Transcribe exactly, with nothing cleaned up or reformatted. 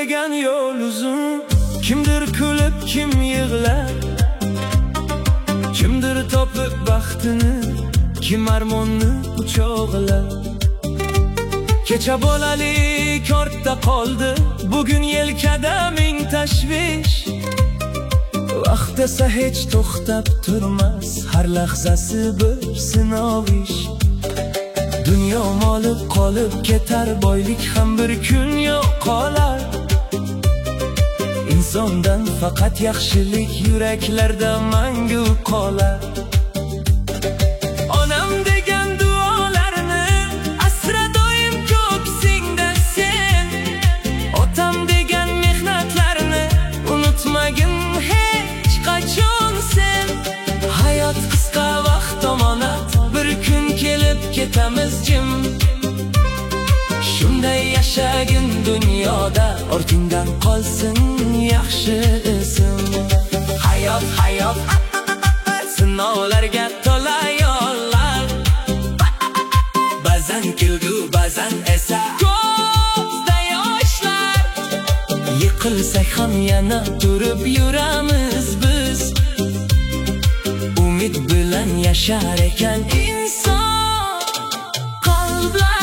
degan yo'l uzun. Kimdir kulib, kim yig'lar, kimdir topib baxtini, kim armonni uchoqlar. Kecha bolalik ortda qoldi, bugun yelkada ming tashvish. Vaqt esa hech to'xtab turmas, har lahzasi bir sinov ish. Dunyo moli qolib ketar, boylik ham bir kun yo'qolar. Insondan faqat yaxshilik yuraklarda mangu qolar. Onam degan duolarni asra doim ko'ksingda sen. Otam degan mehnatlarni unutmagin hech qachon sen. Hayot qisqa vaqt omonat, bir kun kelib ketamiz jim. Shunday yashagin dunyoda, ortingdan qolsin yaxshi ism. Hayot, hayot, sinovlarga to'la yo'llar. Ba'zan kulgu, ba'zan esa ko'zda yoshlar. Yiqilsak ham yana turib yuramiz biz. Umid bilan yashar ekan inson qalblar.